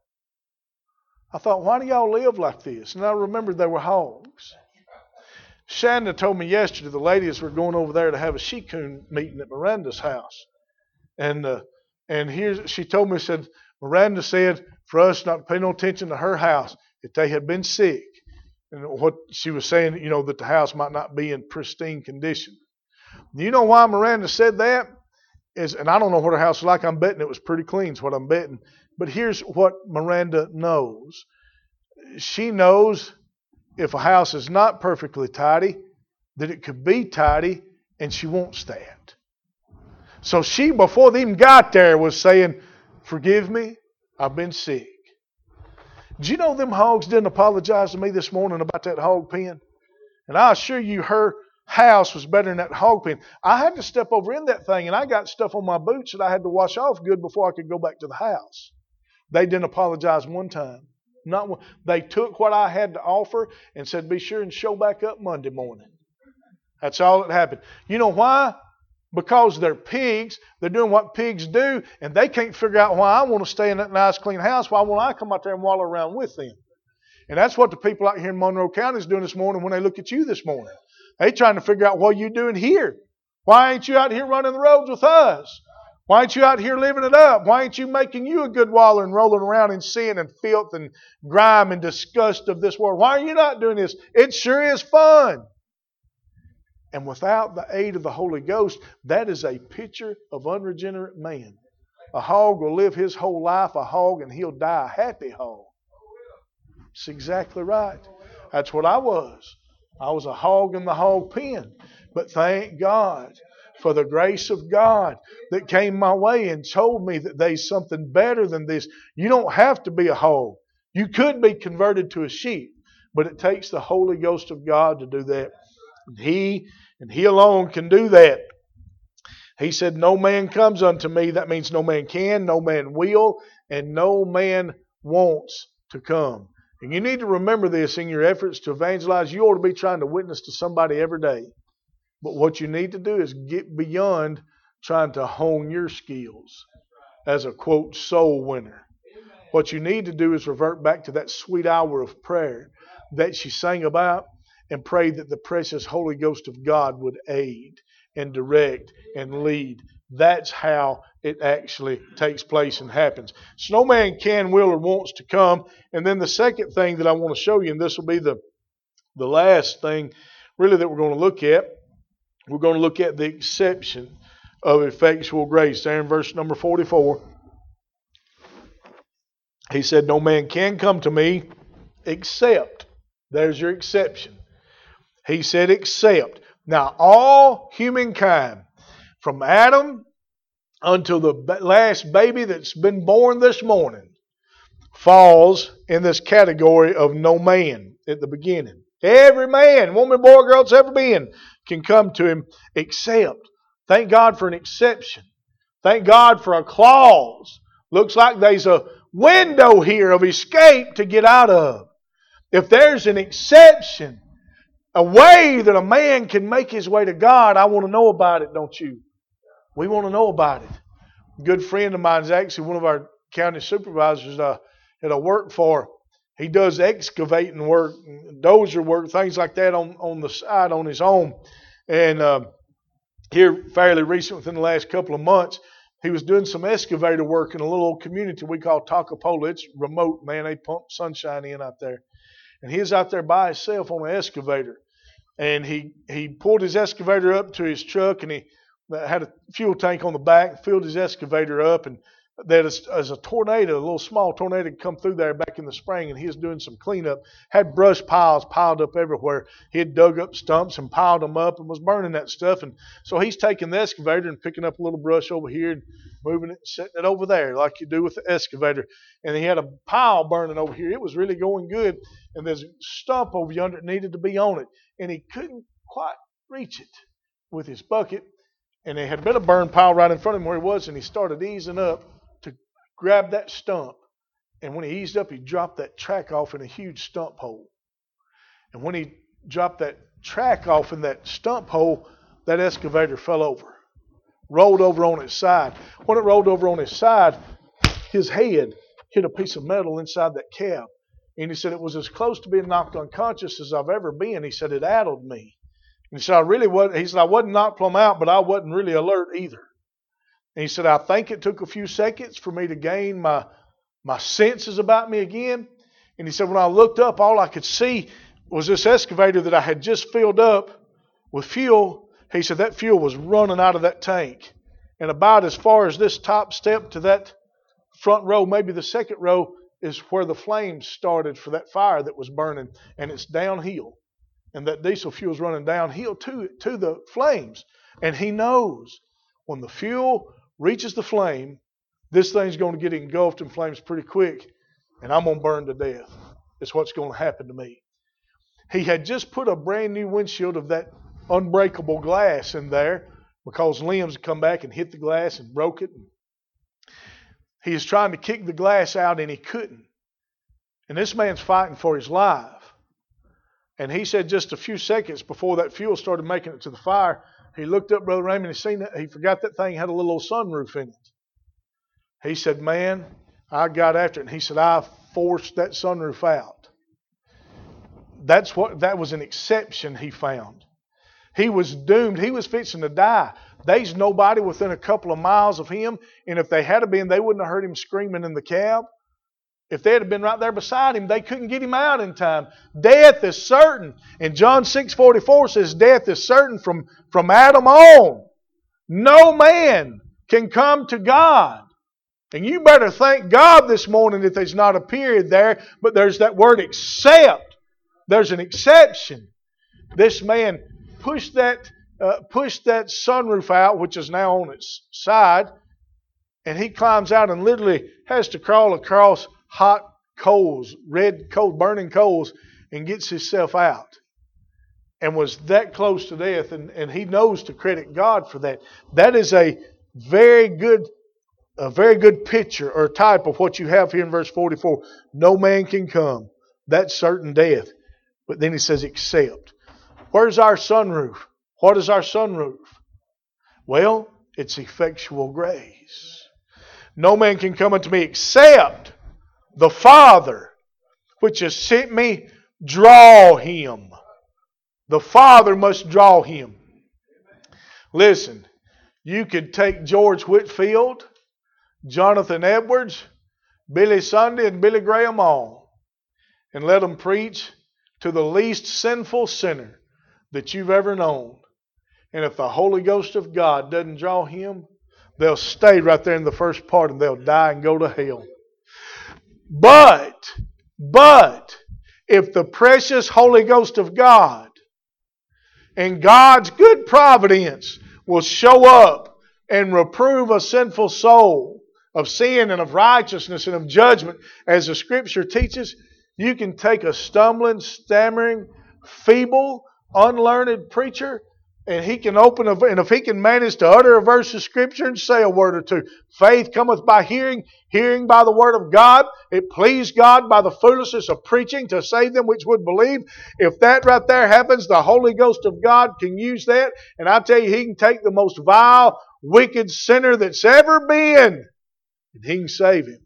I thought, why do y'all live like this? And I remembered they were hogs. Shanda told me yesterday the ladies were going over there to have a she-coon meeting at Miranda's house. And here she told me, said, Miranda said for us not to pay no attention to her house if they had been sick. And what she was saying, that the house might not be in pristine condition. You know why Miranda said that? And I don't know what her house was like. I'm betting it was pretty clean is what I'm betting. But here's what Miranda knows. She knows if a house is not perfectly tidy, that it could be tidy, and she wants that. So she, before they even got there, was saying, forgive me, I've been sick. Did you know them hogs didn't apologize to me this morning about that hog pen? And I assure you her house was better than that hog pen. I had to step over in that thing, and I got stuff on my boots that I had to wash off good before I could go back to the house. They didn't apologize one time. Not one. They took what I had to offer and said, be sure and show back up Monday morning. That's all that happened. You know why? Because they're pigs. They're doing what pigs do, and they can't figure out why I want to stay in that nice, clean house. Why won't I come out there and wallow around with them? And that's what the people out here in Monroe County is doing this morning when they look at you this morning. They're trying to figure out what you're doing here. Why ain't you out here running the roads with us? Why ain't you out here living it up? Why ain't you making you a good waller and rolling around in sin and filth and grime and disgust of this world? Why are you not doing this? It sure is fun. And without the aid of the Holy Ghost, that is a picture of unregenerate man. A hog will live his whole life a hog, and he'll die a happy hog. That's exactly right. That's what I was. I was a hog in the hog pen. But thank God for the grace of God that came my way and told me that there's something better than this. You don't have to be a hog. You could be converted to a sheep, but it takes the Holy Ghost of God to do that. And He alone can do that. He said, no man comes unto me. That means no man can, no man will, and no man wants to come. And you need to remember this in your efforts to evangelize. You ought to be trying to witness to somebody every day. But what you need to do is get beyond trying to hone your skills as a, quote, soul winner. What you need to do is revert back to that sweet hour of prayer that she sang about and pray that the precious Holy Ghost of God would aid and direct and lead That's how it actually takes place and happens. So no man can, will, or wants to come. And then the second thing that I want to show you, and this will be the last thing really that we're going to look at, we're going to look at the exception of effectual grace. There in verse number 44, he said, no man can come to me except. There's your exception. He said except. Now all humankind, from Adam until the last baby that's been born this morning, falls in this category of no man at the beginning. Every man, woman, boy, girl that's ever been can come to him except. Thank God for an exception. Thank God for a clause. Looks like there's a window here of escape to get out of. If there's an exception, a way that a man can make his way to God, I want to know about it, don't you? We want to know about it. A good friend of mine is actually one of our county supervisors that I work for. He does excavating work, dozer work, things like that on the side on his own. And here fairly recent, within the last couple of months, he was doing some excavator work in a little old community we call Takapola. It's remote, man. They pump sunshine in out there. And he was out there by himself on an excavator. And he pulled his excavator up to his truck, and he had a fuel tank on the back, filled his excavator up, and there was a tornado, a little small tornado come through there back in the spring, and he was doing some cleanup, had brush piles piled up everywhere. He had dug up stumps and piled them up and was burning that stuff. And so he's taking the excavator and picking up a little brush over here and moving it and setting it over there like you do with the excavator. And he had a pile burning over here. It was really going good. And there's a stump over yonder that needed to be on it. And he couldn't quite reach it with his bucket. And there had been a burn pile right in front of him where he was, and he started easing up to grab that stump. And when he eased up, he dropped that track off in a huge stump hole. And when he dropped that track off in that stump hole, that excavator fell over, rolled over on its side. When it rolled over on its side, his head hit a piece of metal inside that cab. And he said, it was as close to being knocked unconscious as I've ever been. He said, it addled me. And he said, I wasn't knocked plumb out, but I wasn't really alert either. And he said, I think it took a few seconds for me to gain my senses about me again. And he said, when I looked up, all I could see was this excavator that I had just filled up with fuel. He said, that fuel was running out of that tank. And about as far as this top step to that front row, maybe the second row, is where the flames started for that fire that was burning. And it's downhill. And that diesel fuel is running downhill to the flames. And he knows when the fuel reaches the flame, this thing's going to get engulfed in flames pretty quick, and I'm going to burn to death. It's what's going to happen to me. He had just put a brand new windshield of that unbreakable glass in there because limbs had come back and hit the glass and broke it. He was trying to kick the glass out, and he couldn't. And this man's fighting for his life. And he said just a few seconds before that fuel started making it to the fire, he looked up, Brother Raymond, he forgot that thing had a little sunroof in it. He said, man, I got after it. And he said, I forced that sunroof out. That was an exception he found. He was doomed. He was fixing to die. There's nobody within a couple of miles of him. And if they had been, they wouldn't have heard him screaming in the cab. If they had been right there beside him, they couldn't get him out in time. Death is certain. And John 6:44 says death is certain from Adam on. No man can come to God. And you better thank God this morning that there's not a period there, but there's that word except. There's an exception. This man pushed that sunroof out, which is now on its side, and he climbs out and literally has to crawl across hot coals, red coals, burning coals, and gets himself out. And was that close to death, and he knows to credit God for that. That is a very good picture or type of what you have here in verse 44. No man can come. That's certain death. But then he says, except. Where's our sunroof? What is our sunroof? Well, it's effectual grace. No man can come unto me except the Father, which has sent me, draw him. The Father must draw him. Listen, You could take George Whitfield, Jonathan Edwards, Billy Sunday, and Billy Graham all, and let them preach to the least sinful sinner that you've ever known. And if the Holy Ghost of God doesn't draw him, they'll stay right there in the first part and they'll die and go to hell. But, if the precious Holy Ghost of God and God's good providence will show up and reprove a sinful soul of sin and of righteousness and of judgment, as the Scripture teaches, you can take a stumbling, stammering, feeble, unlearned preacher, and he can and if he can manage to utter a verse of Scripture and say a word or two. Faith cometh by hearing, hearing by the word of God. It pleased God by the foolishness of preaching to save them which would believe. If that right there happens, the Holy Ghost of God can use that. And I tell you, He can take the most vile, wicked sinner that's ever been, and He can save him.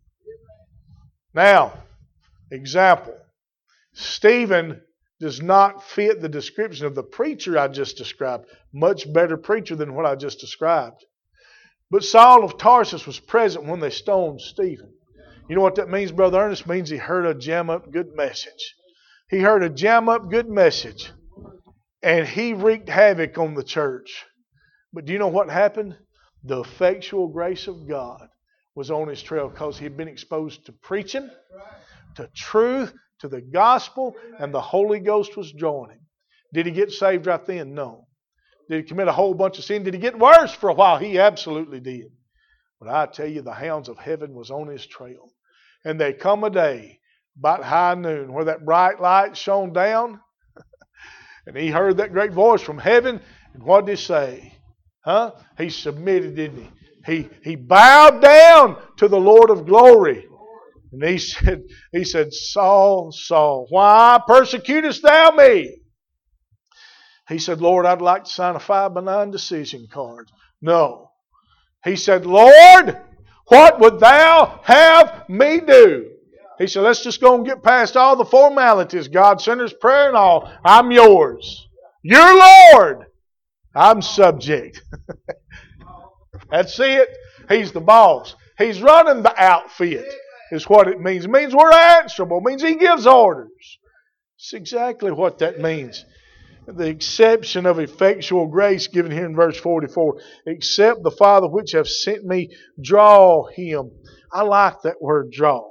Now, example. Stephen does not fit the description of the preacher I just described. Much better preacher than what I just described. But Saul of Tarsus was present when they stoned Stephen. You know what that means, Brother Ernest? It means he heard a jam-up good message. He heard a jam-up good message. And he wreaked havoc on the church. But do you know what happened? The effectual grace of God was on his trail because he had been exposed to preaching, to truth, to the gospel, and the Holy Ghost was drawing him. Did he get saved right then? No. Did he commit a whole bunch of sin? Did he get worse for a while? He absolutely did. But I tell you, the hounds of heaven was on his trail. And there come a day, about high noon, where that bright light shone down, and he heard that great voice from heaven, and what did he say? He submitted, didn't he? He bowed down to the Lord of glory. And he said, Saul, Saul, why persecutest thou me? He said, Lord, I'd like to sign a 5x9 decision card. No. He said, Lord, what would thou have me do? He said, let's just go and get past all the formalities. God, sinner's prayer and all. I'm yours. You're Lord. I'm subject. That's it. He's the boss. He's running the outfit. Is what it means. It means we're answerable. It means He gives orders. It's exactly what that means. The exception of effectual grace given here in verse 44. Except the Father which hath sent me, draw him. I like that word draw.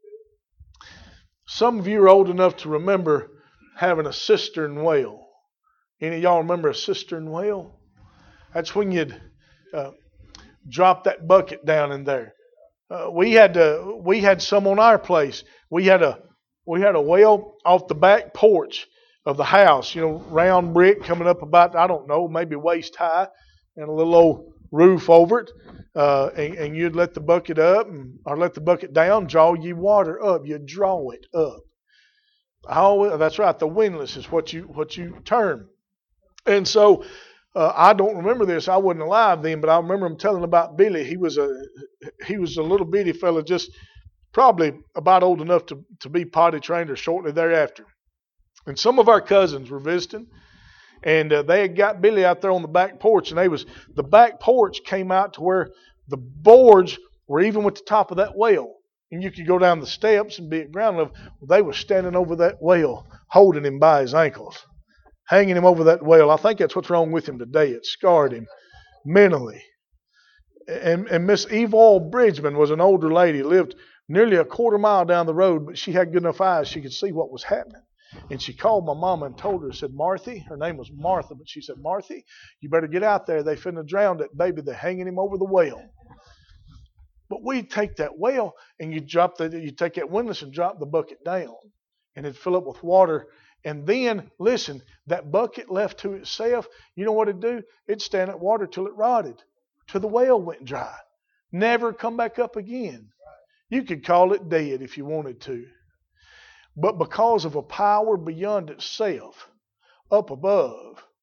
Some of you are old enough to remember having a cistern well. Any of y'all remember a cistern well? That's when you'd drop that bucket down in there. We had some on our place. We had a well off the back porch of the house. Round brick coming up about, I don't know, maybe waist high, and a little old roof over it. And you'd let the bucket up or let the bucket down, draw you water up. You draw it up. That's right. The windlass is what you term. And so. I don't remember this. I wasn't alive then, but I remember him telling about Billy. He was a little bitty fella, just probably about old enough to be potty trained or shortly thereafter. And some of our cousins were visiting, and they had got Billy out there on the back porch, and the back porch came out to where the boards were even with the top of that well, and you could go down the steps and be at ground level. Well, they were standing over that well, holding him by his ankles. Hanging him over that well. I think that's what's wrong with him today. It scarred him mentally. And Miss Evil Bridgman was an older lady, lived nearly a quarter mile down the road, but she had good enough eyes she could see what was happening. And she called my mama and told her, said, Marthy, her name was Martha, but she said, Marthy, you better get out there. They finna drown that baby. They're hanging him over the well. But we'd take that well and you take that windlass and drop the bucket down, and it'd fill up with water. And then, listen, that bucket left to itself, you know what it'd do? It'd stand at water till it rotted, till the well went dry. Never come back up again. You could call it dead if you wanted to. But because of a power beyond itself, up above,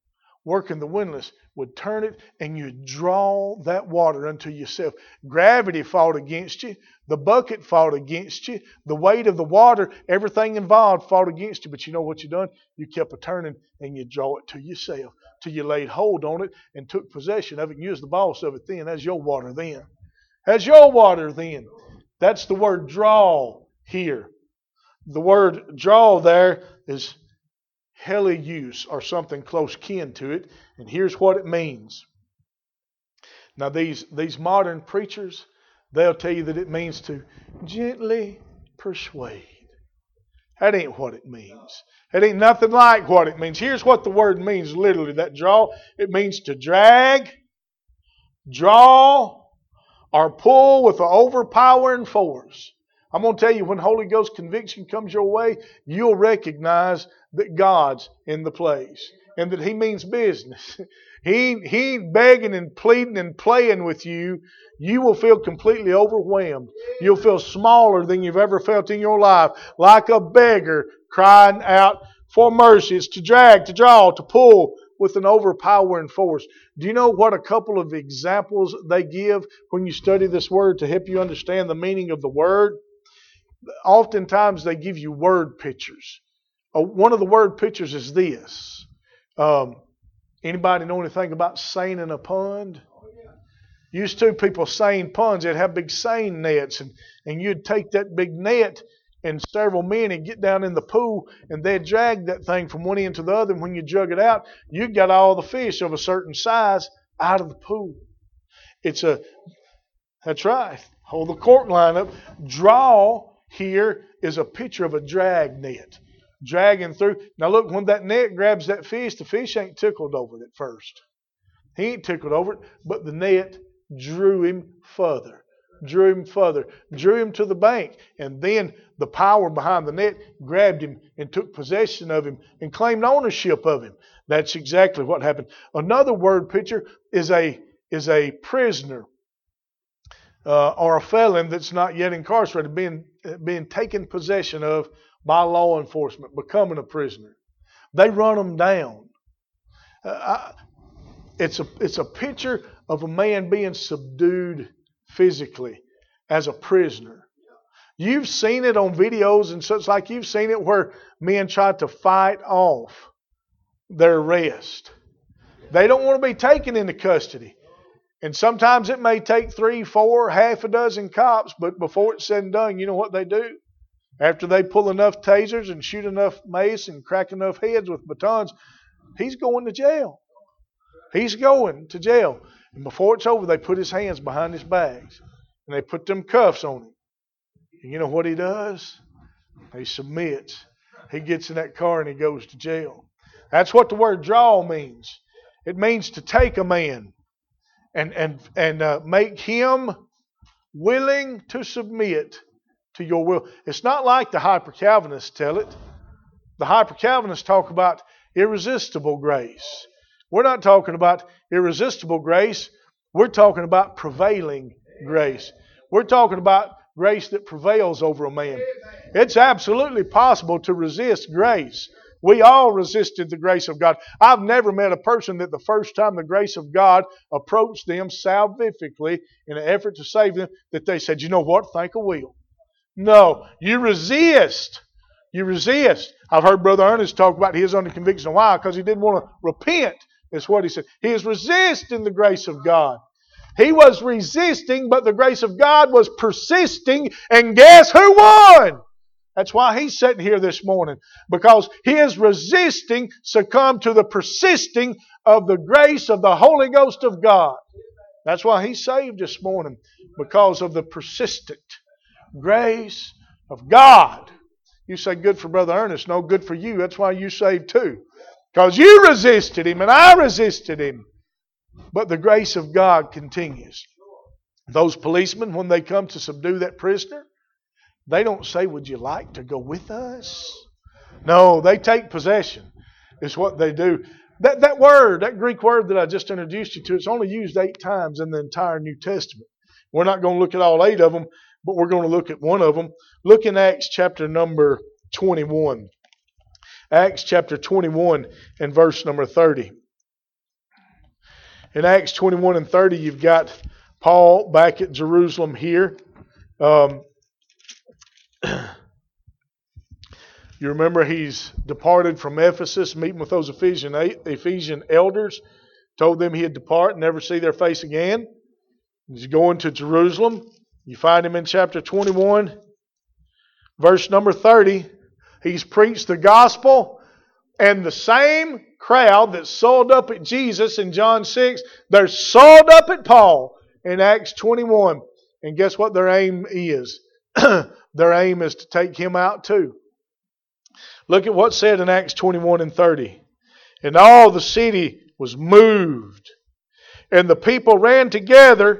working the windlass, would turn it, and you'd draw that water unto yourself. Gravity fought against you. The bucket fought against you. The weight of the water, everything involved fought against you. But you know what you done? You kept a turning, and you draw it to yourself till you laid hold on it and took possession of it and used the boss of it then. That's your water then. That's your water then. That's the word draw here. The word draw there is helios, or something close kin to it. And here's what it means. Now these modern preachers, they'll tell you that it means to gently persuade. That ain't what it means. That ain't nothing like what it means. Here's what the word means literally, that draw. It means to drag, draw, or pull with an overpowering force. I'm going to tell you, when Holy Ghost conviction comes your way, you'll recognize that God's in the place and that He means business. He ain't begging and pleading and playing with you. You will feel completely overwhelmed. You'll feel smaller than you've ever felt in your life, like a beggar crying out for mercy. It's to drag, to draw, to pull with an overpowering force. Do you know what a couple of examples they give when you study this word to help you understand the meaning of the word? Oftentimes they give you word pictures. One of the word pictures is this. Anybody know anything about seining a pond? Used to, people seine ponds. They'd have big seine nets, and you'd take that big net, and several men would get down in the pool, and they'd drag that thing from one end to the other, and when you drug it out, you got all the fish of a certain size out of the pool. That's right. Hold the cork line up. Draw here is a picture of a drag net. Dragging through. Now look, when that net grabs that fish, the fish ain't tickled over it at first. He ain't tickled over it, but the net drew him further. Drew him to the bank. And then the power behind the net grabbed him and took possession of him and claimed ownership of him. That's exactly what happened. Another word picture is a prisoner or a felon that's not yet incarcerated, being taken possession of by law enforcement, becoming a prisoner. They run them down. It's a picture of a man being subdued physically as a prisoner. You've seen it on videos and such like. You've seen it where men try to fight off their arrest. They don't want to be taken into custody. And sometimes it may take 3, 4, half a dozen cops, but before it's said and done, you know what they do? After they pull enough tasers and shoot enough mace and crack enough heads with batons, he's going to jail. He's going to jail. And before it's over, they put his hands behind his bags. And they put them cuffs on him. And you know what he does? He submits. He gets in that car and he goes to jail. That's what the word draw means. It means to take a man and make him willing to submit to your will. It's not like the Hyper-Calvinists tell it. The Hyper-Calvinists talk about irresistible grace. We're not talking about irresistible grace. We're talking about prevailing grace. We're talking about grace that prevails over a man. It's absolutely possible to resist grace. We all resisted the grace of God. I've never met a person that the first time the grace of God approached them salvifically in an effort to save them, that they said, you know what, think I will. No, you resist. You resist. I've heard Brother Ernest talk about his under conviction. Why? Because he didn't want to repent. That's what he said. He is resisting the grace of God. He was resisting, but the grace of God was persisting. And guess who won? That's why he's sitting here this morning. Because his resisting succumbed to the persisting of the grace of the Holy Ghost of God. That's why he's saved this morning. Because of the persistent grace of God. You say good for Brother Ernest. No, good for you. That's why you saved too. Because you resisted him and I resisted him. But the grace of God continues. Those policemen, when they come to subdue that prisoner, they don't say, would you like to go with us? No, they take possession. It's what they do. That word, that Greek word that I just introduced you to, it's only used 8 times in the entire New Testament. We're not going to look at all 8 of them, but we're going to look at one of them. Look in Acts chapter number 21. Acts chapter 21 and verse number 30. In Acts 21 and 30, you've got Paul back at Jerusalem here. You remember he's departed from Ephesus, meeting with those Ephesian elders, told them he'd depart and never see their face again. He's going to Jerusalem. You find him in chapter 21, verse number 30. He's preached the gospel, and the same crowd that sold up at Jesus in John 6, they're sold up at Paul in Acts 21. And guess what their aim is? Their aim is to take him out too. Look at what's said in Acts 21 and 30. And all the city was moved, and the people ran together,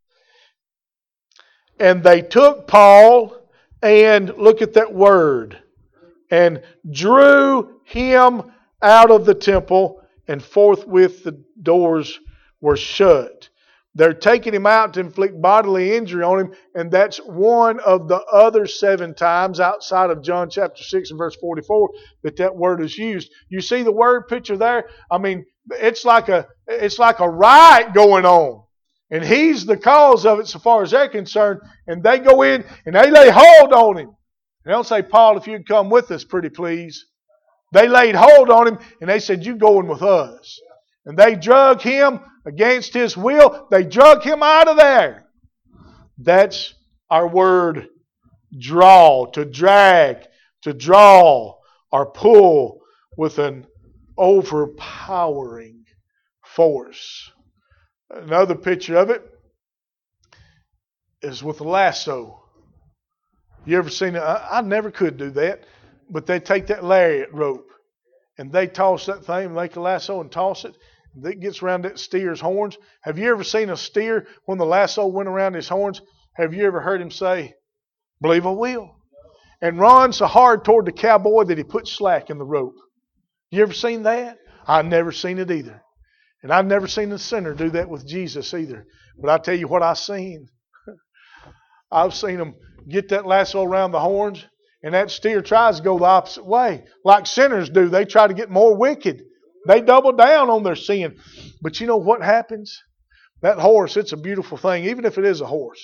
and they took Paul, and look at that word, and drew him out of the temple, and forthwith the doors were shut. They're taking him out to inflict bodily injury on him, and that's one of the other 7 times outside of John chapter 6 and verse 44 that word is used. You see the word picture there? I mean, it's like a riot going on. And he's the cause of it so far as they're concerned. And they go in and they lay hold on him. They don't say, Paul, if you'd come with us, pretty please. They laid hold on him and they said, you going with us. And they drug him against his will. They drug him out of there. That's our word, draw, to drag, to draw or pull with an overpowering force. Another picture of it is with a lasso. You ever seen it? I never could do that, but they take that lariat rope and they toss that thing, make a lasso and toss it. It gets around that steer's horns. Have you ever seen a steer when the lasso went around his horns? Have you ever heard him say, believe I will? And run so hard toward the cowboy that he put slack in the rope. You ever seen that? I've never seen it either. And I've never seen a sinner do that with Jesus either. But I tell you what I've seen. I've seen them get that lasso around the horns, and that steer tries to go the opposite way. Like sinners do. They try to get more wicked. They double down on their sin. But you know what happens? That horse, it's a beautiful thing, even if it is a horse.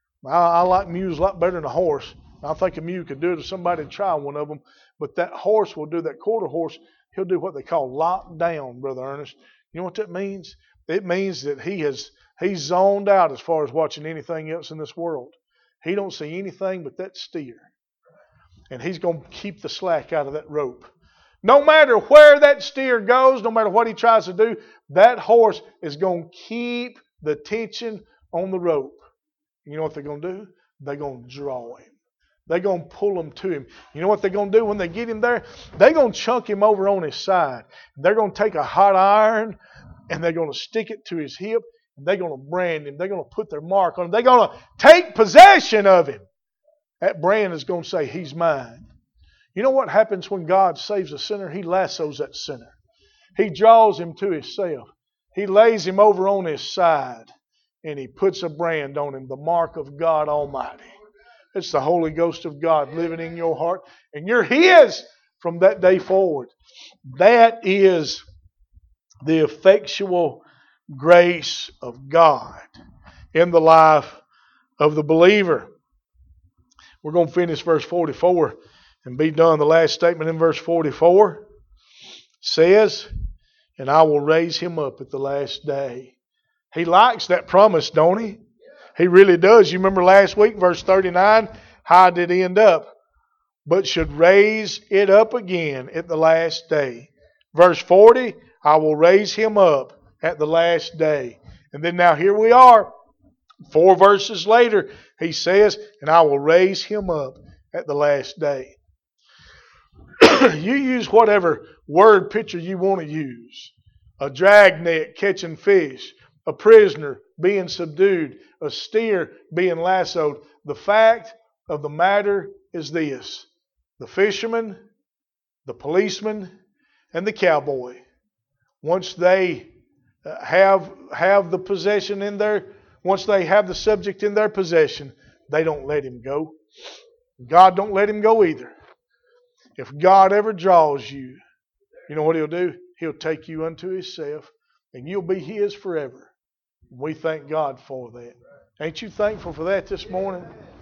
I like mules a lot better than a horse. I think a mule could do it if somebody would try one of them. But that horse will do, that quarter horse, he'll do what they call lock down, Brother Ernest. You know what that means? It means that he's zoned out as far as watching anything else in this world. He don't see anything but that steer. And he's going to keep the slack out of that rope. No matter where that steer goes, no matter what he tries to do, that horse is going to keep the tension on the rope. You know what they're going to do? They're going to draw him. They're going to pull him to him. You know what they're going to do when they get him there? They're going to chunk him over on his side. They're going to take a hot iron and they're going to stick it to his hip. And they're going to brand him. They're going to put their mark on him. They're going to take possession of him. That brand is going to say, he's mine. You know what happens when God saves a sinner? He lassos that sinner. He draws him to himself. He lays him over on his side. And he puts a brand on him, the mark of God Almighty. It's the Holy Ghost of God living in your heart. And you're His from that day forward. That is the effectual grace of God in the life of the believer. We're going to finish verse 44 and be done. The last statement in verse 44 says, and I will raise him up at the last day. He likes that promise, don't he? He really does. You remember last week, verse 39, how did it end up? But should raise it up again at the last day. Verse 40, I will raise him up at the last day. And then now here we are. 4 verses later, he says, and I will raise him up at the last day. You use whatever word picture you want to use. A dragnet catching fish. A prisoner being subdued. A steer being lassoed. The fact of the matter is this. The fisherman, the policeman, and the cowboy, once they have the possession in their, once they have the subject in their possession, they don't let him go. God don't let him go either. If God ever draws you, you know what He'll do? He'll take you unto Himself. and you'll be His forever. We thank God for that. Ain't you thankful for that this morning?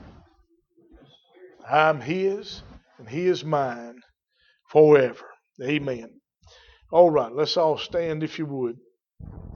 I'm His, and He is mine forever. Amen. All right, let's all stand if you would.